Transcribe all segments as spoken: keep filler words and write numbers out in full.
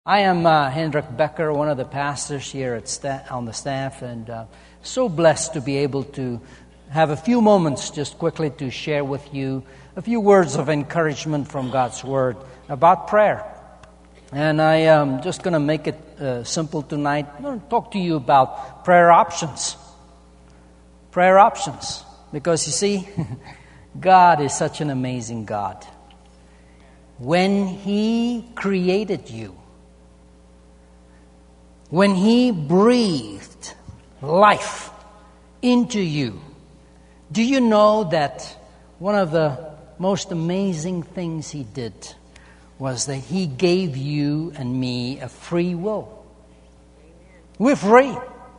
I am uh, Hendrik Becker, one of the pastors here at sta- on the staff, and uh, so blessed to be able to have a few moments just quickly to share with you a few words of encouragement from God's Word about prayer. And I am just going to make it uh, simple tonight. I'm going to talk to you about prayer options. Prayer options. Because you see, God is such an amazing God. When He created you, when He breathed life into you, do you know that one of the most amazing things He did was that He gave you and me a free will? We're free.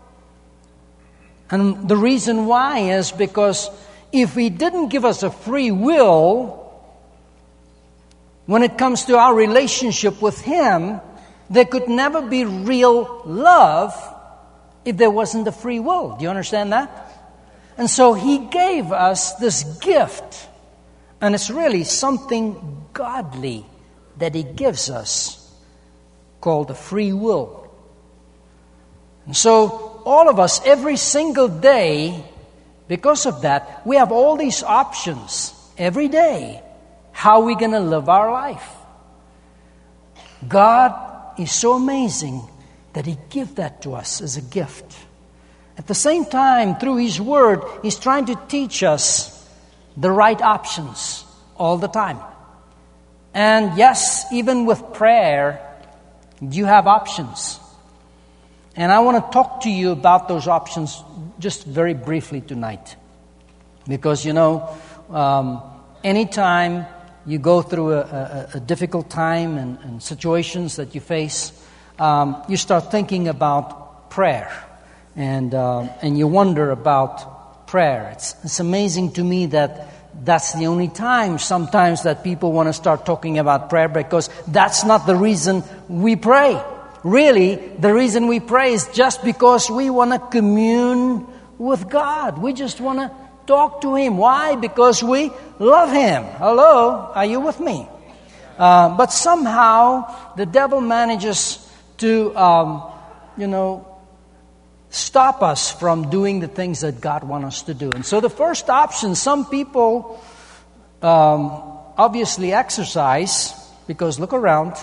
And the reason why is because if He didn't give us a free will, when it comes to our relationship with Him, there could never be real love if there wasn't a free will. Do you understand that? And so He gave us this gift. And it's really something godly that He gives us called a free will. And so all of us, every single day, because of that, we have all these options every day. How are we going to live our life? God is so amazing that He gave that to us as a gift. At the same time, through His Word, He's trying to teach us the right options all the time. And yes, even with prayer, you have options. And I want to talk to you about those options just very briefly tonight. Because, you know, um, anytime you go through a, a, a difficult time and, and situations that you face, um, you start thinking about prayer, and uh, and you wonder about prayer. It's, it's amazing to me that that's the only time sometimes that people want to start talking about prayer, because that's not the reason we pray. Really, the reason we pray is just because we want to commune with God. We just want to talk to Him. Why? Because we love Him. Hello? Are you with me? Uh, but somehow the devil manages to, um, you know, stop us from doing the things that God wants us to do. And so the first option, some people um, obviously exercise, because look around.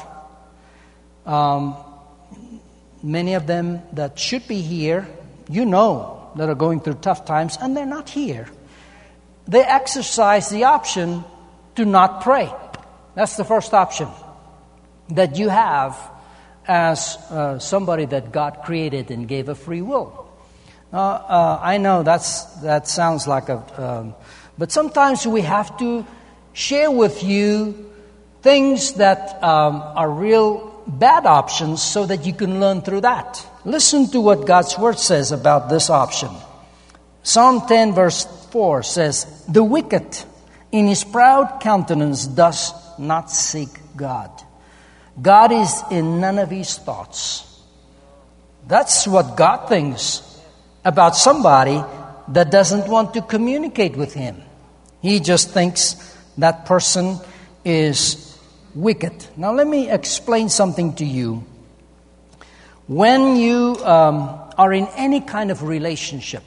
Um, many of them that should be here, you know, that are going through tough times, and they're not here. They exercise the option to not pray. That's the first option that you have as uh, somebody that God created and gave a free will. Uh, uh, I know that's that sounds like a... Um, but sometimes we have to share with you things that um, are real bad options so that you can learn through that. Listen to what God's Word says about this option. Psalm ten verse four says, "The wicked in his proud countenance does not seek God. God is in none of his thoughts." That's what God thinks about somebody that doesn't want to communicate with Him. He just thinks that person is wicked. Now let me explain something to you. When you um, are in any kind of relationship,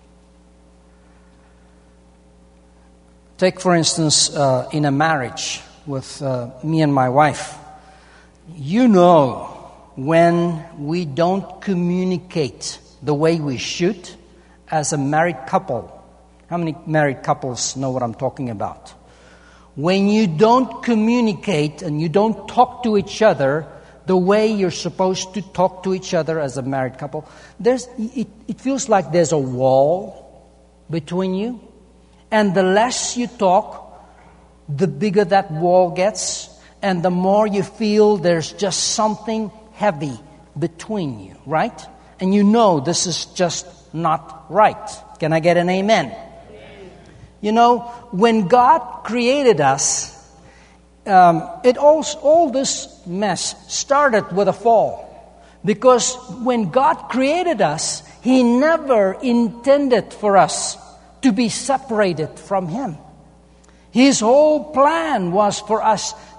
take for instance uh, in a marriage with uh, me and my wife, you know when we don't communicate the way we should as a married couple. How many married couples know what I'm talking about? When you don't communicate and you don't talk to each other the way you're supposed to talk to each other as a married couple, there's it, it feels like there's a wall between you. And the less you talk, the bigger that wall gets, and the more you feel there's just something heavy between you, right? And you know this is just not right. Can I get an amen? You know, when God created us, um, it all, all this mess started with a fall. Because when God created us, He never intended for us to be separated from Him. His whole plan was for us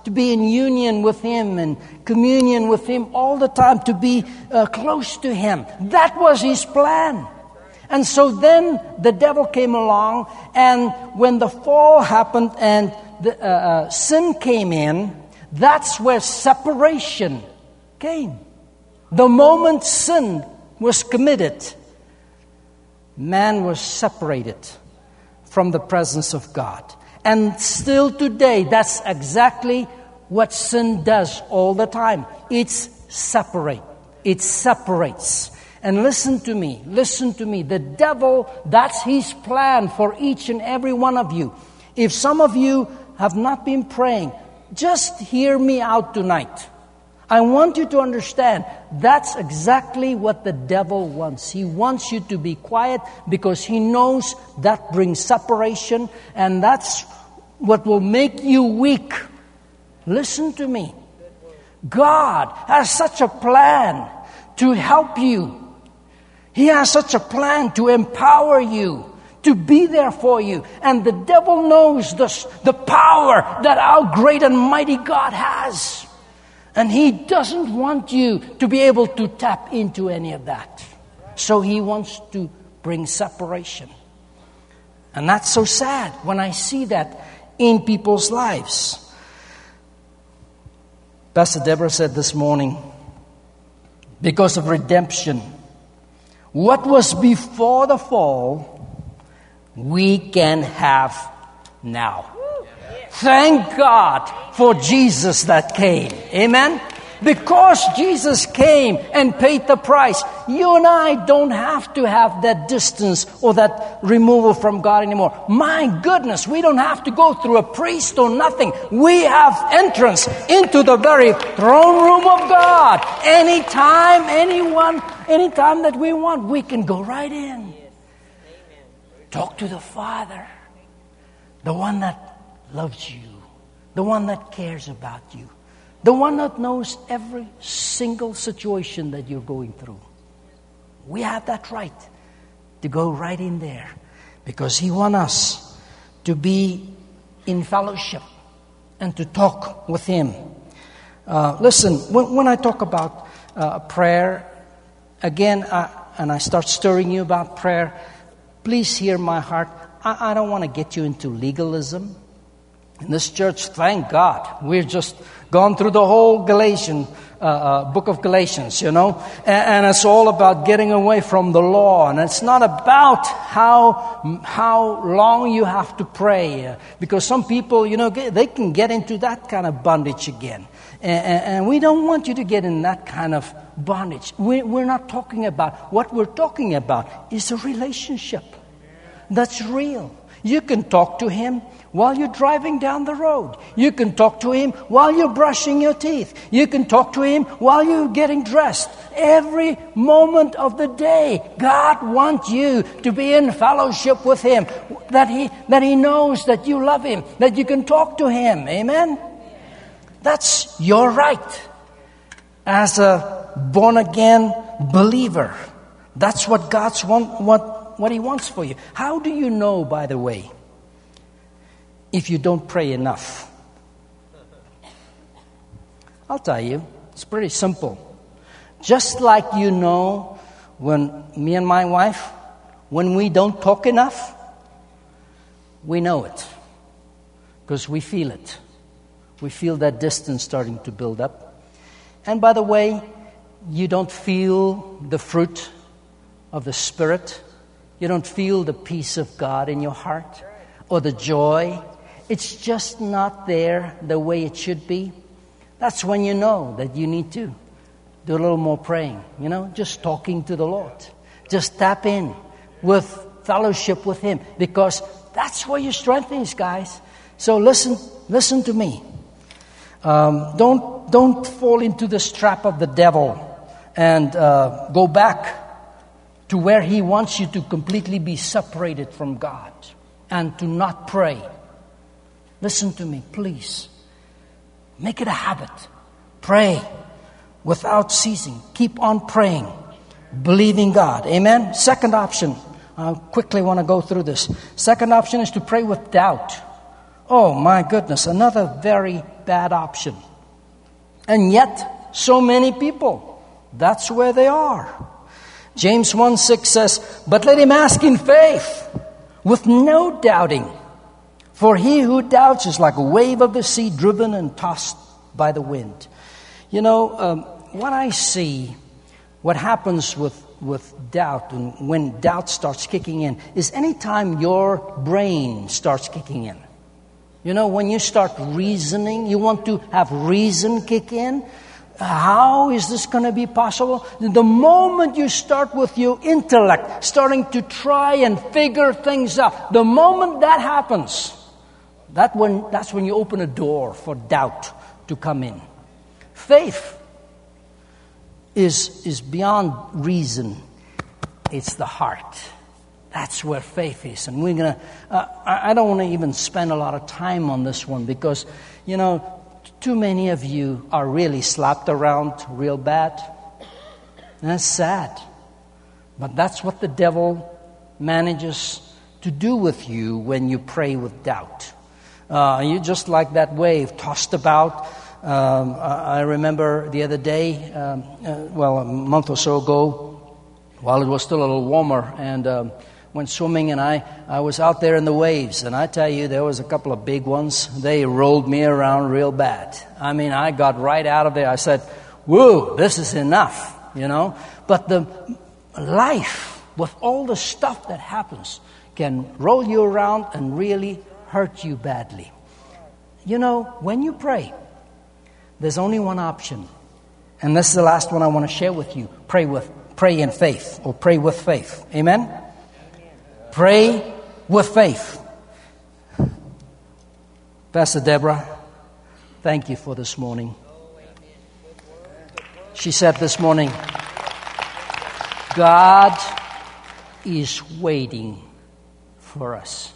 to be in union with Him and communion with Him all the time, to be uh, close to Him. That was His plan. And so then the devil came along, and when the fall happened and the uh, uh, sin came in, that's where separation came. The moment sin was committed, man was separated from the presence of God. And still today, that's exactly what sin does all the time. It's separate. It separates. And listen to me, listen to me. The devil, that's his plan for each and every one of you. If some of you have not been praying, just hear me out tonight. I want you to understand that's exactly what the devil wants. He wants you to be quiet because he knows that brings separation, and that's what will make you weak. Listen to me. God has such a plan to help you. He has such a plan to empower you, to be there for you. And the devil knows this, the power that our great and mighty God has. And he doesn't want you to be able to tap into any of that. So he wants to bring separation. And that's so sad when I see that in people's lives. Pastor Deborah said this morning, because of redemption, what was before the fall, we can have now. Thank God for Jesus that came. Amen? Because Jesus came and paid the price, you and I don't have to have that distance or that removal from God anymore. My goodness, we don't have to go through a priest or nothing. We have entrance into the very throne room of God. Anytime, anyone, anytime that we want, we can go right in. Talk to the Father, the one that loves you, the one that cares about you, the one that knows every single situation that you're going through. We have that right to go right in there because He wants us to be in fellowship and to talk with Him. Uh, listen, when, when I talk about uh, prayer, again, I, and I start stirring you about prayer, please hear my heart. I, I don't want to get you into legalism. In this church, thank God, we're just gone through the whole Galatian uh, uh, book of Galatians, you know, and, and it's all about getting away from the law, and it's not about how how long you have to pray, uh, because some people, you know, get, they can get into that kind of bondage again, and, and, and we don't want you to get in that kind of bondage. We, we're not talking about what we're talking about is a relationship that's real. You can talk to Him while you're driving down the road. You can talk to Him while you're brushing your teeth. You can talk to Him while you're getting dressed. Every moment of the day, God wants you to be in fellowship with Him. That He, that He knows that you love Him, that you can talk to Him. Amen? That's your right as a born-again believer. That's what God's want, what, what He wants for you. How do you know, by the way, if you don't pray enough? I'll tell you, it's pretty simple. Just like you know when me and my wife, when we don't talk enough, we know it because we feel it. We feel that distance starting to build up. And by the way, you don't feel the fruit of the Spirit. You don't feel the peace of God in your heart or the joy. It's just not there the way it should be. That's when you know that you need to do a little more praying, you know, just talking to the Lord. Just tap in with fellowship with Him because that's where your strength is, guys. So listen, listen to me. Um, don't don't fall into this trap of the devil and uh, go back to where he wants you to completely be separated from God and to not pray. Listen to me, please. Make it a habit. Pray without ceasing. Keep on praying, believing God. Amen? Second option. I quickly want to go through this. Second option is to pray with doubt. Oh, my goodness. Another very bad option. And yet, so many people, that's where they are. James one six says, "But let him ask in faith, with no doubting. For he who doubts is like a wave of the sea, driven and tossed by the wind." You know, um, what I see, what happens with, with doubt, and when doubt starts kicking in, is anytime your brain starts kicking in. You know, when you start reasoning, you want to have reason kick in. How is this going to be possible? The moment you start with your intellect, starting to try and figure things out, the moment that happens, that when, that's when you open a door for doubt to come in. Faith is, is beyond reason. It's the heart. That's where faith is. And we're going to, uh, I don't want to even spend a lot of time on this one because, you know, too many of you are really slapped around real bad. And that's sad. But that's what the devil manages to do with you when you pray with doubt. Uh, you're just like that wave tossed about. Um, I remember the other day, um, uh, well, a month or so ago, while it was still a little warmer, and um, went swimming, and I, I was out there in the waves, and I tell you, there was a couple of big ones. They rolled me around real bad. I mean, I got right out of there. I said, whoa, this is enough, you know. But the life, with all the stuff that happens, can roll you around and really hurt you badly. You know, when you pray, there's only one option. And this is the last one I want to share with you. Pray with, pray in faith, or pray with faith. Amen? Pray with faith. Pastor Deborah, thank you for this morning. She said this morning, God is waiting for us.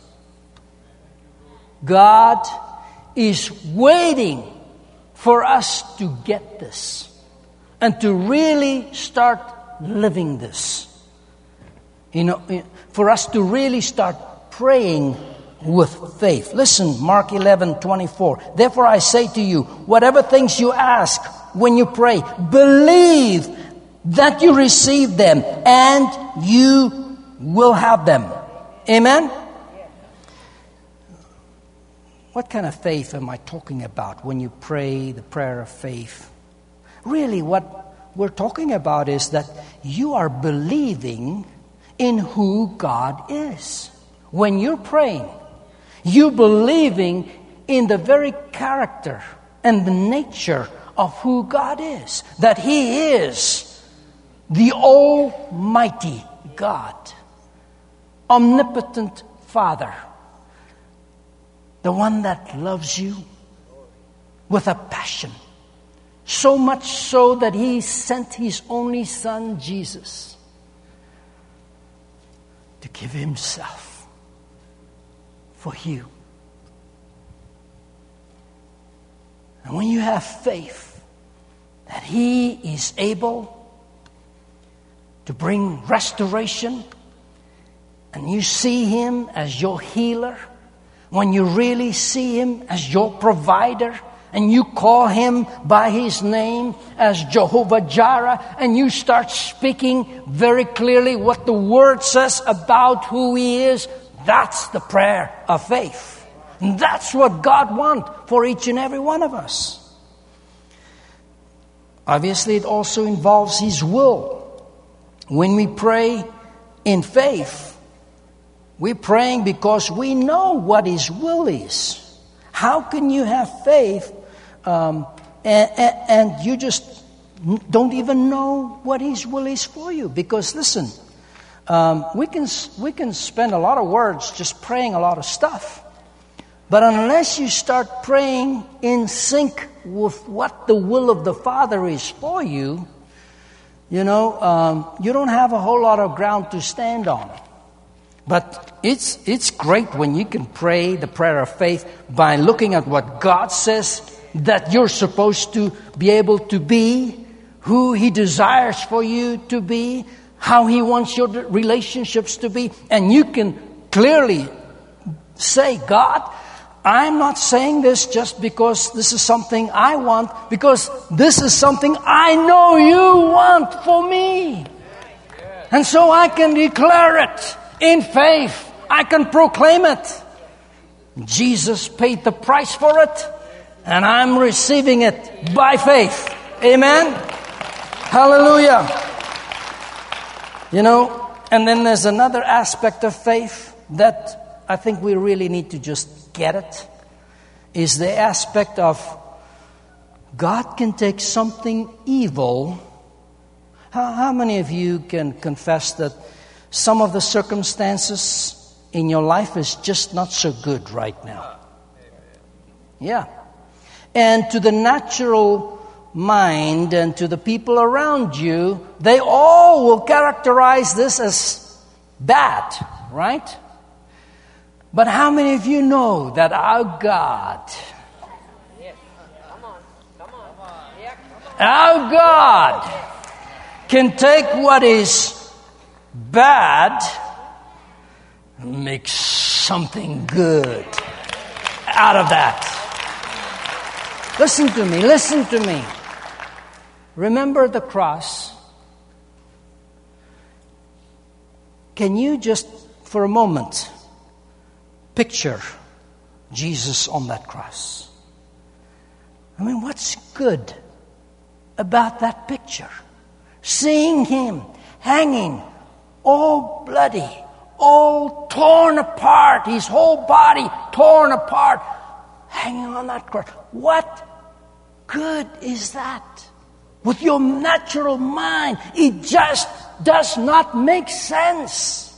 God is waiting for us to get this and to really start living this. You know, for us to really start praying with faith. Listen, Mark eleven twenty-four. Therefore I say to you, whatever things you ask when you pray, believe that you receive them and you will have them. Amen? What kind of faith am I talking about when you pray the prayer of faith? Really, what we're talking about is that you are believing in who God is. When you're praying, you're believing in the very character and the nature of who God is. That He is the Almighty God, omnipotent Father, the one that loves you with a passion. So much so that He sent His only Son, Jesus, to give Himself for you. And when you have faith that He is able to bring restoration, and you see Him as your healer, when you really see Him as your provider, and you call Him by His name as Jehovah Jireh, and you start speaking very clearly what the Word says about who He is, that's the prayer of faith. And that's what God wants for each and every one of us. Obviously, it also involves His will. When we pray in faith, we're praying because we know what His will is. How can you have faith um, and, and, and you just don't even know what His will is for you? Because listen, um, we can we can spend a lot of words just praying a lot of stuff, but unless you start praying in sync with what the will of the Father is for you, you know, um, you don't have a whole lot of ground to stand on. But it's it's great when you can pray the prayer of faith by looking at what God says that you're supposed to be able to be, who He desires for you to be, how He wants your relationships to be. And you can clearly say, God, I'm not saying this just because this is something I want, because this is something I know you want for me. And so I can declare it in faith. I can proclaim it. Jesus paid the price for it, and I'm receiving it by faith. Amen? Hallelujah. You know, and then there's another aspect of faith that I think we really need to just get it, is the aspect of God can take something evil. How, how many of you can confess that some of the circumstances in your life is just not so good right now? Yeah. And to the natural mind and to the people around you, they all will characterize this as bad, right? But how many of you know that our God, our God can take what is bad and make something good out of that? Listen to me, listen to me. Remember the cross. Can you just, for a moment, picture Jesus on that cross? I mean, what's good about that picture? Seeing Him hanging, all bloody, all torn apart, His whole body torn apart, hanging on that cross. What good is that? With your natural mind, it just does not make sense.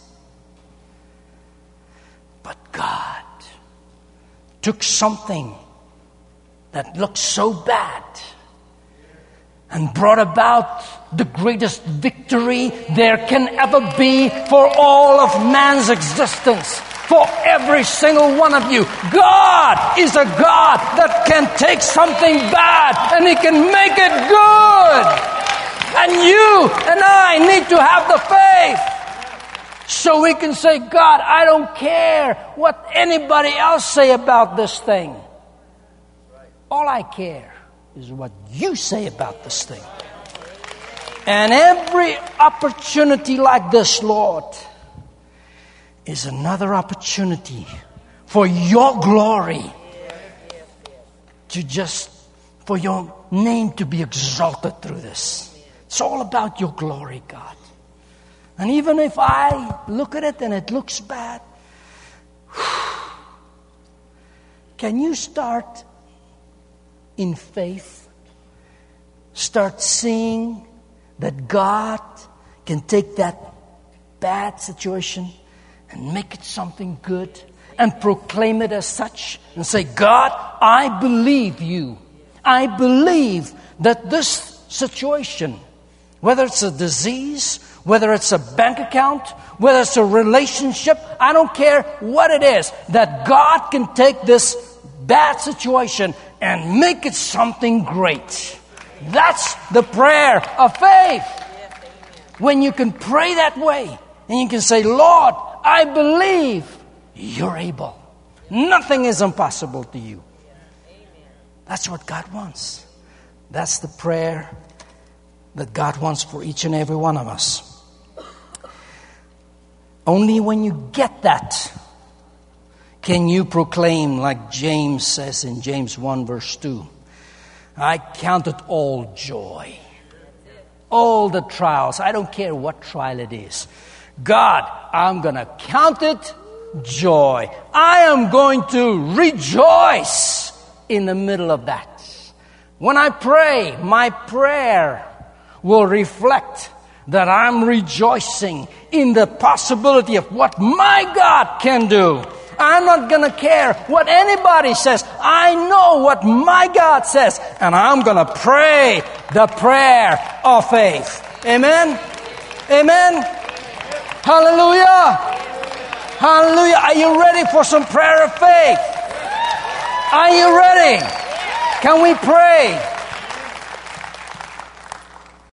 But God took something that looked so bad and brought about the greatest victory there can ever be for all of man's existence. For every single one of you. God is a God that can take something bad and He can make it good. And you and I need to have the faith so we can say, God, I don't care what anybody else say about this thing. All I care is what you say about this thing. And every opportunity like this, Lord, is another opportunity for your glory to just, for your name to be exalted through this. It's all about your glory, God. And even if I look at it and it looks bad, can you start in faith? Start seeing that God can take that bad situation and make it something good and proclaim it as such and say, God, I believe you. I believe that this situation, whether it's a disease, whether it's a bank account, whether it's a relationship, I don't care what it is, that God can take this bad situation and make it something great. That's the prayer of faith. When you can pray that way and you can say, Lord, I believe you're able. Nothing is impossible to you. That's what God wants. That's the prayer that God wants for each and every one of us. Only when you get that can you proclaim, like James says in James one verse two, I count it all joy. All the trials. I don't care what trial it is. God, I'm going to count it joy. I am going to rejoice in the middle of that. When I pray, my prayer will reflect that I'm rejoicing in the possibility of what my God can do. I'm not going to care what anybody says. I know what my God says. And I'm going to pray the prayer of faith. Amen? Amen? Hallelujah! Hallelujah! Are you ready for some prayer of faith? Are you ready? Can we pray?